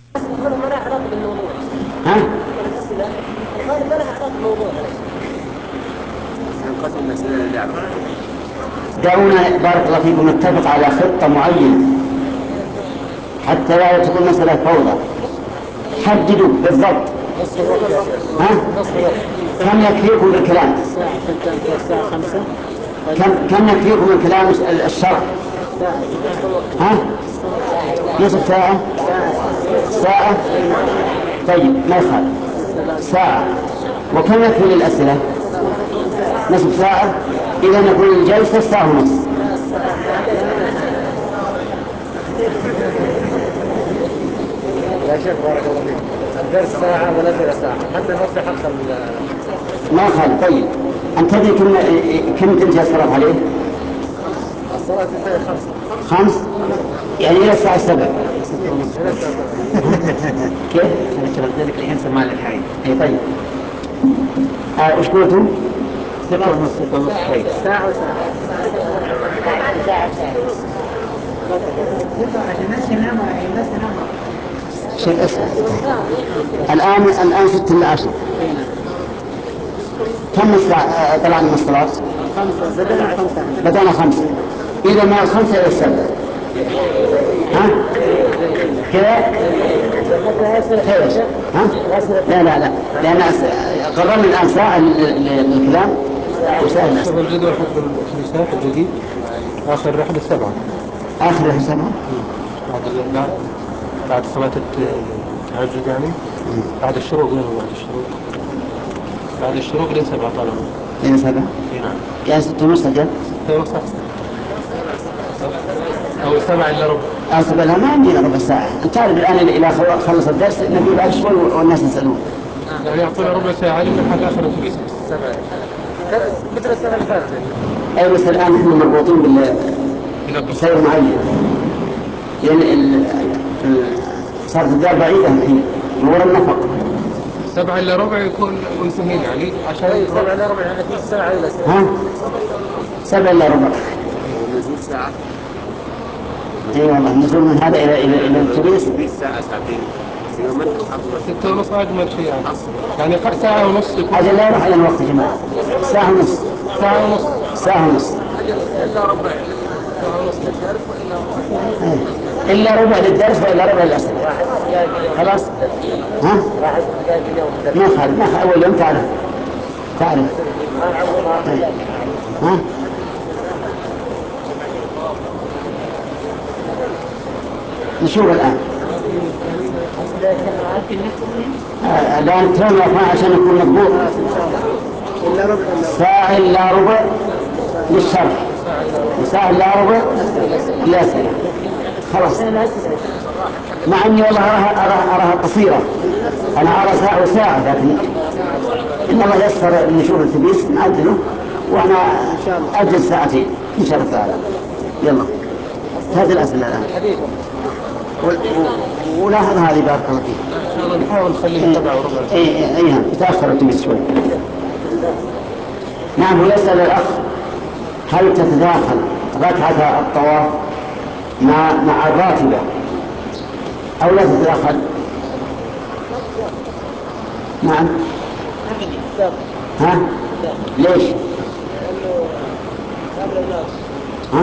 هذا ما له علاقة بالموضوع. ها؟ الأسئلة هذا ما له علاقة بالموضوع. ننقسم المسألة للعبة. دعونا بارك الله فيكم نتفق على خطة معينة حتى لا تكون مسألة فوضى. حددوا بالضبط. ها؟ كم يكفيكم بالكلام؟ كم يكفيكم الكلام الشرع؟ ها؟ نصف ساعة؟ ساعة؟ طيب ما يخالف ساعة. وكم يكفي للأسئلة؟ نصف ساعة. إذا نقول الجلسة ساعة ونص. يا شيخ بارك الله فيك، الدرس ساعة والأسئلة ساعة، حتى نص حق ما يخالف. طيب أنت تدري كم تنتهي الصلاة عليه؟ الصلاة تنتهي 5. 5 يعني إلى الساعة 7. كيف؟ أنا شغلت لك الحين سماع للحين. أي طيب. وش قلتم؟ 6 ونص. طيب. ساعة وساعة. شيء اسمه الآن 6 إلا 10. كم الساعة طلعنا من الصلاة؟ 5. بدأنا 5. إذا ما 5 إلى 7. ها؟ كذا؟ ها؟ لا لأن قررنا الآن ساعة للكلام وساعة الناس. شوف الجدول حق الكنيسات الجديد آخر رحلة 7. آخر رحلة 7 بعد صلاة التهجد يعني بعد الشروق. وين بعد الشروق؟ بعد الشروق لين 7 طالما. لين 7. نعم. يعني 6 ونص أجل. 6 ونص أو 7 إلا ربع. أصبر لها ما عندنا ربع ساعة. أنت تعرف الآن إلى خلص الدرس نبي بعد شوي والناس يسألون. يعني يعطونا ربع ساعة لحد آخر الكنيسة. 7 مثل السنة اللي فاتت. أي بس الآن نحن مربوطين بسير معين. يعني صارت الدار بعيدة الحين من وراء النفق. 7 إلا ربع يكون منتهين يعني عشان 7 إلا ربع يعني في ساعة إلى ساعة. ها؟ 7 إلا ربع. ونزول ساعة. اي والله النزول من هذا الى التونس ساعة ساعتين. يوما 6 ونص أجمل شيء يعني ساعة ونص يكون. أجل لا يروح على الوقت يا جماعة. ساعة ونص. ساعة ونص. ساعة ونص. إلا ربع. ساعة ونص للدرس وإلا ربع. إلا ربع للدرس وإلا ربع للأسئلة. خلاص. ها؟ ما خالف أول يوم تعرف. ها؟ نشوف الآن. الآن ترون يا أخوان عشان يكون مضبوط. ساعة إلا ربع للشرح وساعة إلا ربع للأسئلة. خلاص. مع أني والله أراها قصيرة. أنا أرى ساعة وساعة لكن إن الله يسر نشوف التبيس نعدله وأنا أجل ساعتين إن شاء الله تعالى. يلا هذه الأسئلة الآن. ولاحظ هذه بارك الله فيك. إن شاء الله نحاول نخليه 7 وربع. اي يتأخر التمس شوي. نعم. ويسأل الأخ هل تتداخل ركعة الطواف مع الراتبة أو لا تتداخل؟ نعم. ها؟ ليش؟ ها؟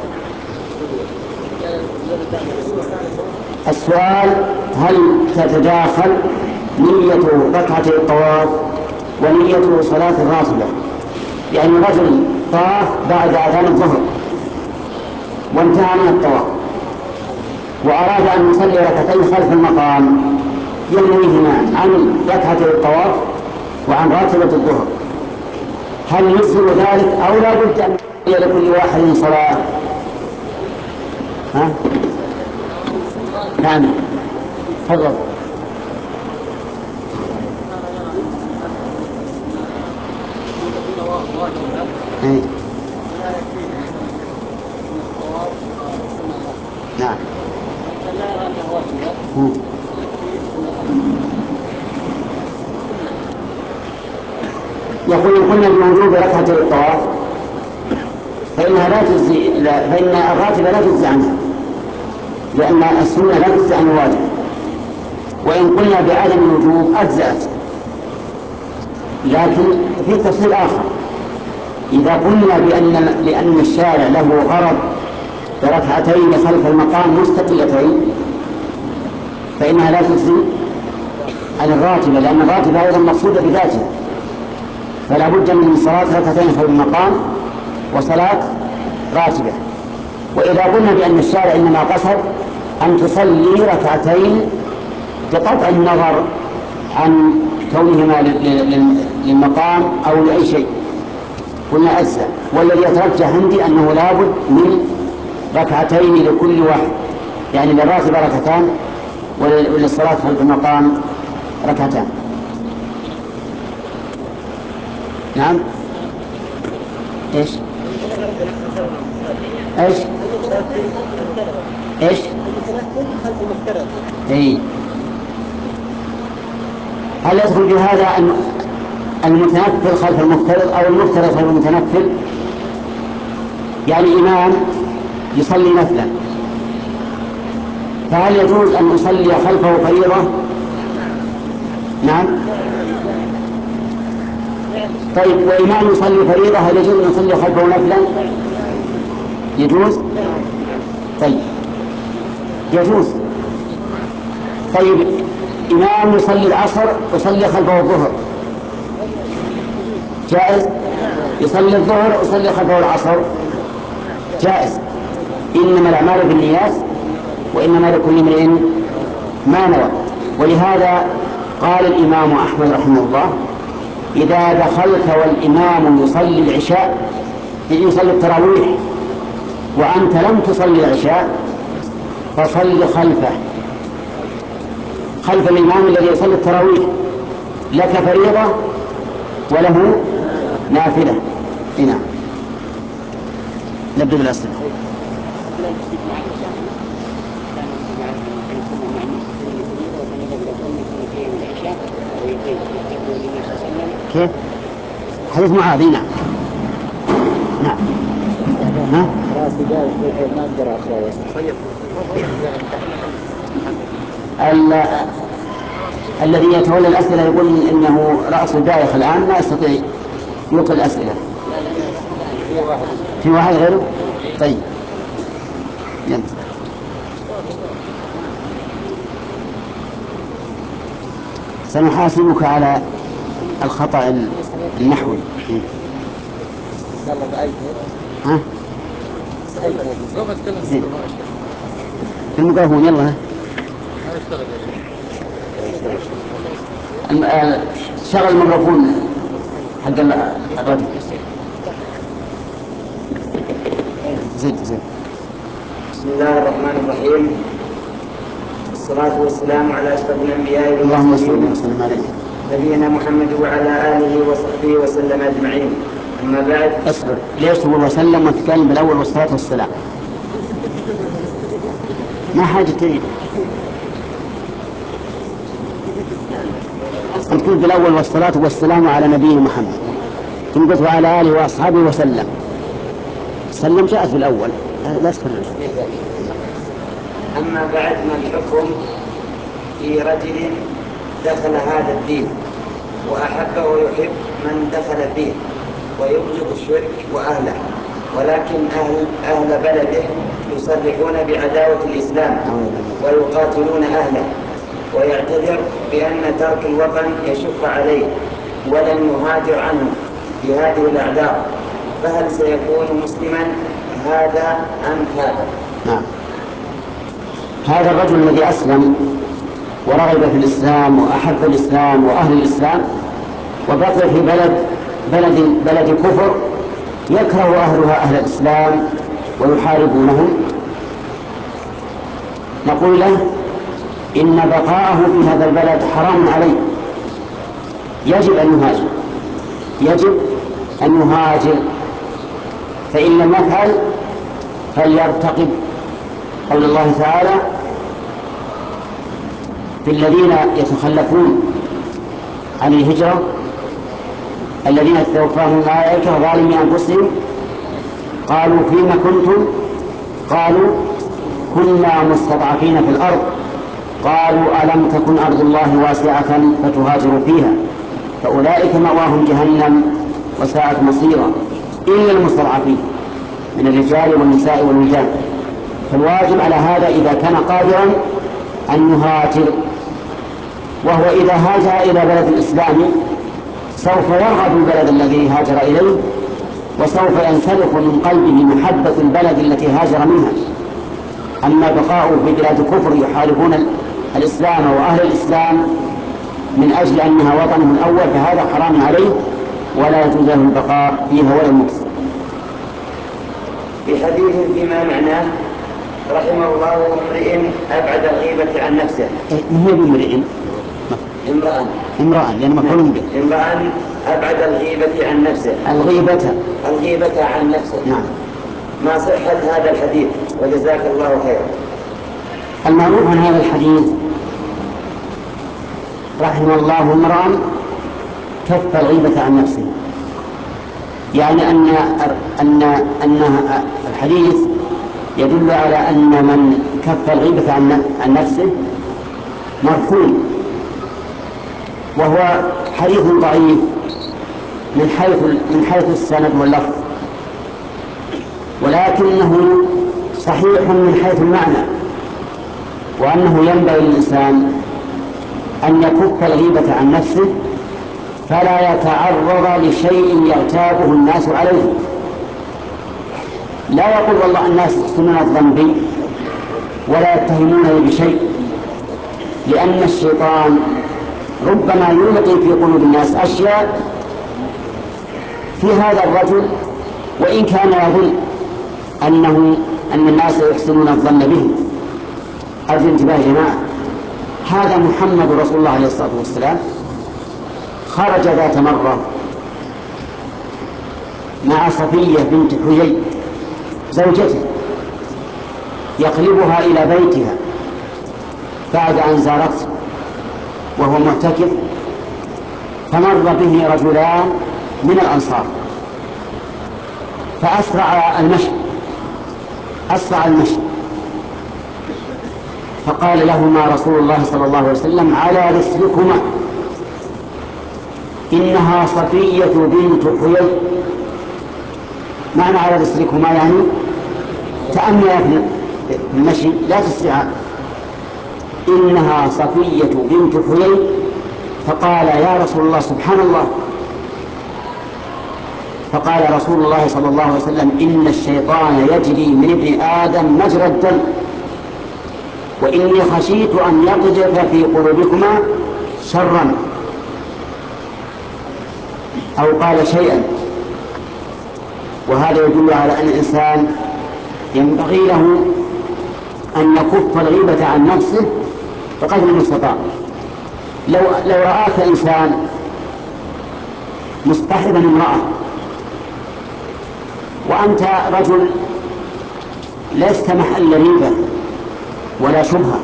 السؤال هل تتداخل نية ركعة الطواف ونية صلاة الراتبة؟ يعني رجل طاف بعد أذان الظهر وانتهى من الطواف وأراد أن يصلي ركعتين خلف المقام ينويهما عن ركعة الطواف وعن راتبة الظهر، هل يجزم ذلك أو لا بد أن يصلي لكل واحد صلاة؟ ها؟ نعم. تفضل. نعم. يقول قلنا بوجوب ركعة الطواف فإنها لا تجزي، فإن الراتبة لا تجزي عنها لأن السنة لا تجزي عن الواجب. وإن قلنا بعدم الوجوب أجزأت. لكن في تفصيل آخر، إذا قلنا بأن الشارع له غرض بركعتين خلف المقام مستقلتين فإنها لا تجزي عن الراتبة، لأن الراتبة أيضا مقصودة بذاتها، فلا بد من صلاة ركعتين خلف المقام وصلاة راتبة. وإذا قلنا بأن الشارع إنما قصد أن تصلي ركعتين بقطع النظر عن كونهما للمقام أو لأي شيء قلنا أجزاء. والذي يترجح عندي أنه لابد من ركعتين لكل واحد، يعني للراتبة ركعتان وللصلاة خلف المقام ركعتان. نعم. ايش ايش ايش اي هل يدخل في هذا المتنفل خلف المفترض او المفترض خلف المتنفل؟ يعني إمام يصلي نفلا، فهل يجوز أن أصلي خلفه فريضة؟ نعم. طيب وإمام يصلي فريضة هل يجوز أن أصلي خلفه نفلا؟ يجوز؟ طيب يجوز. طيب إمام يصلي العصر يصلي خلفه الظهر جائز؟ يصلي الظهر يصلي خلفه العصر جائز. إنما الأعمال بالنيات وإنما لكل امرئ ما نوى. ولهذا قال الإمام أحمد رحمه الله إذا دخلت والإمام يصلي العشاء يصلي التراويح وأنت لم تصلي العشاء فصل خلفه، خلف الإمام الذي يصلي التراويح، لك فريضة وله نافلة. هنا نبدأ بالأسئلة. كيف؟ حديث معاذ. نعم. نعم. ها؟ الذي يتولى الأسئلة يقول إنه رأس الدائخ الآن ما يستطيع يلقي الأسئلة. في واحد غيره؟ طيب يلا. سنحاسبك على الخطأ النحوي. ها؟ في الميكروفون يلا. شغل الميكروفون حق الراديو. زين. بسم الله الرحمن الرحيم، والصلاة والسلام على أشرف الأنبياء اللهم صل وسلم عليه نبينا محمد وعلى آله وصحبه وسلم أجمعين. أما بعد. أصبر. ليش هو وسلم وتكلم بالأول والصلاة والسلام؟ ما حاجة تريد أن تقول بالأول والصلاة والسلام على نبينا محمد، تنقص وعلى آله وأصحابه وسلم. سلم جاءت بالأول لا تكرر. أما بعد، ما الحكم في رجل دخل هذا الدين وأحب ويحب من دخل فيه ويبغض الشرك وأهله، ولكن أهل بلده يصرحون بعداوة الإسلام ويقاتلون أهله، ويعتذر بأن ترك الوطن يشق عليه ولن يهاجر عنه بهذه الأعذار، فهل سيكون مسلما هذا أم هذا؟ نعم. هذا الرجل الذي أسلم ورغب في الإسلام وأحب الإسلام وأهل الإسلام وبقي في بلد كفر يكره أهلها أهل الإسلام ويحاربونهم، نقول له إن بقاءه في هذا البلد حرام عليه، يجب أن يهاجر، فإن لم يفعل فليرتقب قول الله تعالى في الذين يتخلفون عن الهجرة الذين تتوفاهم الملائكة ظالمي أنفسهم قالوا فيما كنتم قالوا كنا مستضعفين في الأرض قالوا ألم تكن أرض الله واسعة فتهاجروا فيها فأولئك مأواهم جهنم وساءت مصيرا إلا المستضعفين من الرجال والنساء والولدان. فالواجب على هذا إذا كان قادرا أن يهاجر، وهو إذا هاجر إلى بلد الإسلام سوف يرغب البلد الذي هاجر إليه، وسوف ينسلخ من قلبه محبة البلد التي هاجر منها. أما بقاؤه في بلاد الكفر يحاربون الإسلام وأهل الإسلام من أجل أنها وطنه الأول فهذا حرام عليه ولا يجوز له البقاء فيها ولا المكس. في حديث فيما معناه رحم الله امرئ أبعد الغيبة عن نفسه. ما هي بامرئ؟ امرأ يعني مفعول به. امرأ أبعد الغيبة عن نفسه. الغيبة عن نفسه. نعم. ما صحة هذا الحديث وجزاك الله خيرا؟ المعروف عن هذا الحديث رحم الله امرأ كف الغيبة عن نفسه، يعني أن الحديث يدل على أن من كف الغيبة عن نفسه مرفوع، وهو حديث ضعيف من حيث السند واللفظ، ولكنه صحيح من حيث المعنى، وأنه ينبغي للإنسان أن يكف الغيبة عن نفسه فلا يتعرض لشيء يغتابه الناس عليه. لا يقول والله الناس يحسنون الظن بي ولا يتهمونني بشيء، لأن الشيطان ربما يلقي في قلوب الناس أشياء في هذا الرجل وإن كان يظن أن الناس يحسنون الظن به. أرجو انتباه يا جماعة، هذا محمد رسول الله عليه الصلاة والسلام خرج ذات مرة مع صفية بنت حيي زوجته يقلبها إلى بيتها بعد أن زارته وهو معتكف، فمر به رجلان من الأنصار فأسرع المشي فقال لهما رسول الله صلى الله عليه وسلم على رسلكما إنها صفية بنت حيي. معنى على رسلكما يعني تأمل في المشي لا تسرع. إنها صفية بنت حيي. فقال يا رسول الله سبحان الله. فقال رسول الله صلى الله عليه وسلم إن الشيطان يجري من ابن آدم مجرى الدم وإني خشيت أن يقذف في قلوبكما شرا أو قال شيئا. وهذا يدل على أن الإنسان ينبغي له أن يكف الغيبة عن نفسه بقدر المستطاع. لو رآك إنسان مصطحبا امرأة وأنت رجل لست محل ريبة ولا شبهة،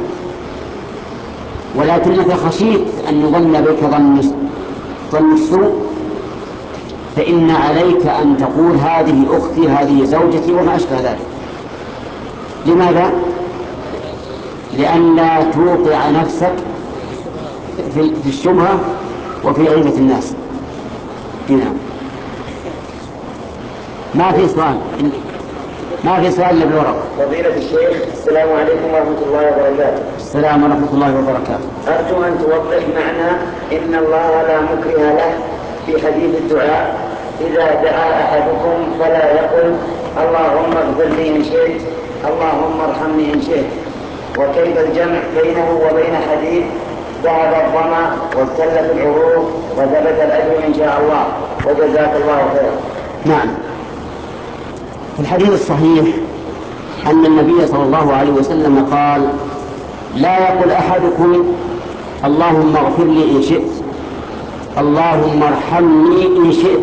ولكنك خشيت أن يظن بك ظن السوء، فإن عليك أن تقول هذه أختي هذه زوجتي وما أشبه ذلك. لماذا؟ لئلا توقع نفسك في الشبهة وفي غيبة الناس. نعم. ما في سؤال إلا بالورقة. فضيلة الشيخ السلام عليكم ورحمة الله وبركاته. السلام ورحمة الله وبركاته. أرجو أن توضح معنى إن الله لا مكره له في حديث الدعاء إذا دعا أحدكم فلا يقل اللهم اغفر لي إن شئت اللهم ارحمني إن شئت. وكيف الجمع بينه وبين حديث ذهب الظمأ وابتلت العروق وثبت الأجر إن شاء الله وجزاك الله خيرا؟ نعم. في الحديث الصحيح أن النبي صلى الله عليه وسلم قال لا يقول أحدكم اللهم اغفر لي إن شئت اللهم ارحمني إن شئت،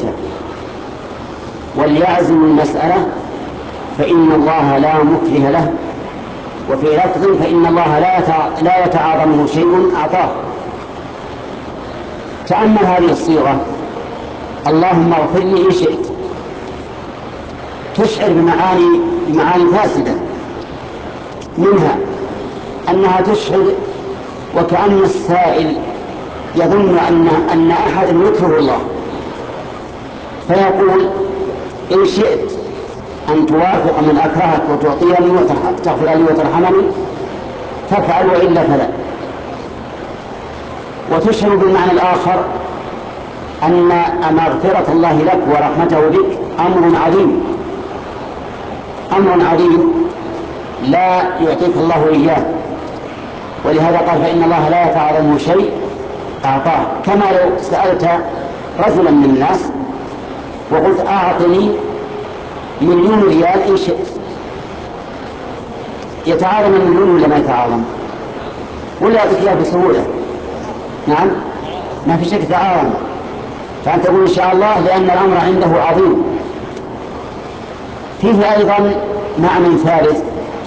وليعزم المسألة فإن الله لا مكره له. وفي لفظ فإن الله لا يتعاظمه شيء أعطاه. تأمل هذه الصيغة اللهم اغفر لي إن شئت تشعر بمعاني فاسدة، منها أنها تشعر وكأن السائل يظن أن أحد يكره الله، فيقول إن شئت أن توافق من أكرهك وتعطيني وتغفر لي وترحمني فافعل، وإلا فلا. وتشعر بالمعنى الآخر أن مغفرة الله لك ورحمته بك أمر عظيم، أمر عظيم لا يعطيك الله إياه، ولهذا قال فإن الله لا يتعظمه شيء أعطاه. كما لو سألت رجلا من الناس وقلت أعطني 1,000,000 ريال إن شئت، يتعاظم 1,000,000 ولا ما يتعاظم؟ ولا يعطيك إياه بسهولة؟ نعم، ما في شك تعاظم. فأنت تقول إن شاء الله لأن الأمر عنده عظيم. فيه أيضا معنى ثالث،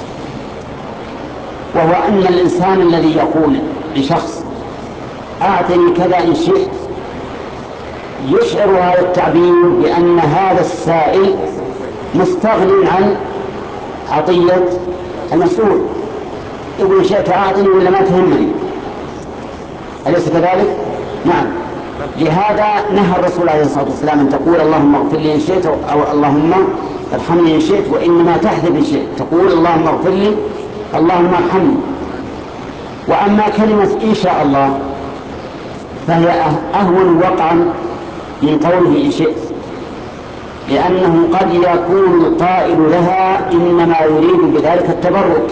وهو أن الإنسان الذي يقول لشخص أعطني كذا إن شئت يشعر هذا التعبير بأن هذا السائل مستغل عن عطية المسؤول، يقول إن شئت أعطني ولا ما تهمني، أليس كذلك؟ نعم. لهذا نهى الرسول عليه الصلاة والسلام أن تقول اللهم اغفر لي إن شئت أو اللهم ارحمني إن شئت، وإنما تحذف إن شئت، تقول اللهم اغفر لي اللهم ارحمني. وأما كلمة إن شاء الله فهي أهون وقعا من قوله إن شئت، لأنه قد يكون القائل لها إنما يريد بذلك التبرك،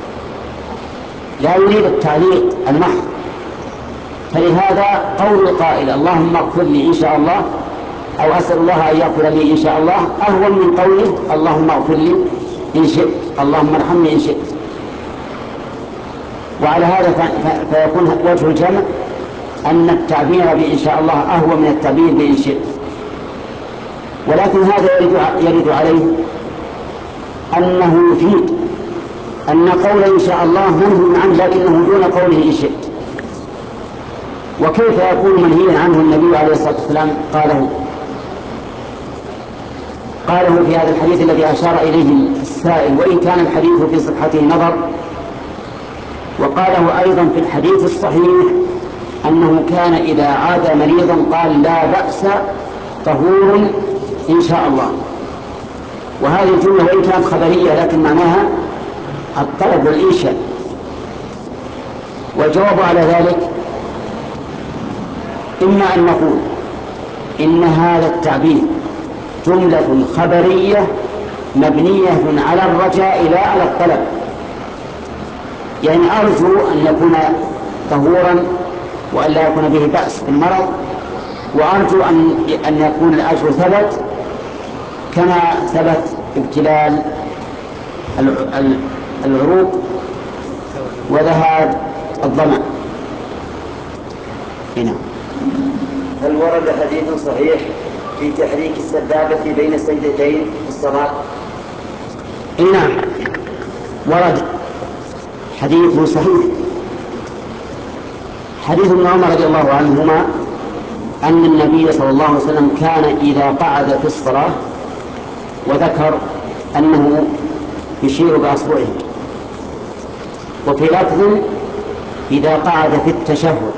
لا يريد التعليق المحض. فلهذا قول القائل اللهم اغفر لي إن شاء الله أو أسأل الله أن يغفر لي إن شاء الله أهون من قوله اللهم اغفر لي إن شئت، اللهم ارحمني إن شئت. وعلى هذا فيكون وجه الجمع أن التعبير بإن شاء الله أهون من التعبير بإن شئت. ولكن هذا يرد عليه أنه يفيد أن قول إن شاء الله منهي عنه لكنه دون قوله إن شئت. وكيف يكون منهيا عنه النبي عليه الصلاة والسلام قاله في هذا الحديث الذي أشار إليه السائل، وإن كان الحديث في صحته نظر. وقاله أيضا في الحديث الصحيح أنه كان إذا عاد مريضا قال لا بأس طهور إن شاء الله. وهذه الجملة وإن كانت خبرية لكن معناها الطلب والإنشاء. والجواب على ذلك إما أن نقول إن هذا التعبير جملة خبرية مبنية على الرجاء لا على الطلب، يعني أرجو أن يكون طهورا وأن لا يكون به بأس في المرض، وأرجو أن يكون الأجر ثبت كما ثبت ابتلال العروق وذهاب الظمأ. هنا هل ورد حديث صحيح في تحريك السبابة بين السجدتين في الصلاة؟ نعم، ورد حديث صحيح، حديث ابن عمر رضي الله عنهما أن النبي صلى الله عليه وسلم كان إذا قعد في الصلاة وذكر أنه يشير بأصبعه، وفي لفظ إذا قعد في التشهد.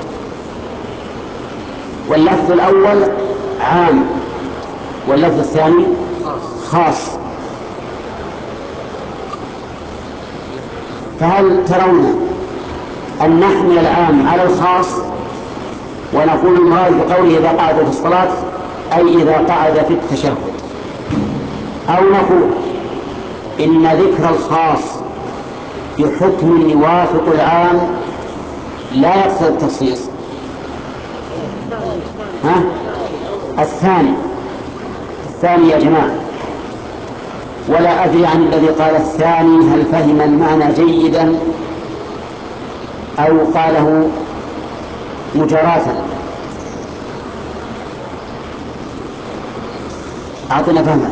واللفظ الأول عام واللفظ الثاني خاص. فهل ترون أن نحمل العام على الخاص ونقول المراد بقوله إذا قعد في الصلاة أي إذا قعد في التشهد، أو نقول إن ذكر الخاص بحكم يوافق العام لا يقصد التخصيص؟ الثاني يا جماعة. ولا أدري عن الذي قال الثاني هل فهم المعنى جيدا أو قاله مجراتا. أعطنا فهمك.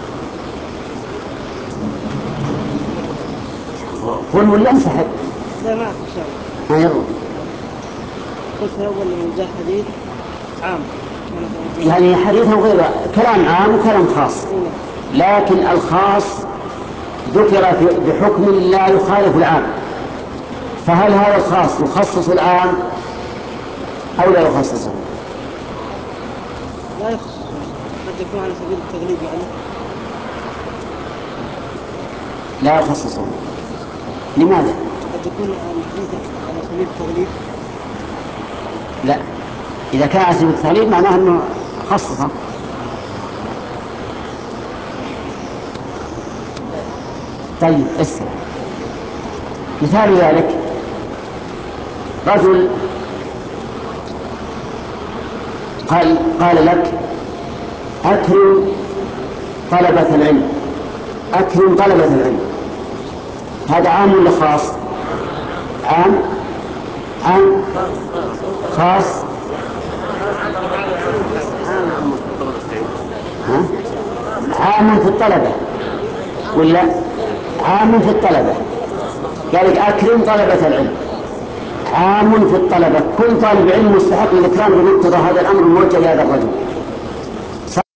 قل ولا انسحب؟ لا ما ما يروي. قلت أول من جاء حديث عام، يعني حديث غير كلام عام وكلام خاص، لكن الخاص ذكر بحكم لا يخالف العام، فهل هذا الخاص يخصص العام أو لا يخصصه؟ لا يخصص، قد يكون على سبيل التغليب يعني. لا يخصصه. لماذا؟ قد يكون الحديث على سبيل التغليب. لا، إذا كان على سبيل التغليب معناه أنه خصصه. طيب اسمع، مثال ذلك رجل قال لك أكرم طلبة العلم، أكرم طلبة العلم، هذا عام ولا خاص؟ عام خاص. عام في الطلبة ولا عام في الطلبة؟ قال لك أكرم طلبة العلم، عام في الطلبة، كل طالب علم مستحق للإكرام بمقتضى هذا الأمر الموجه لهذا الرجل.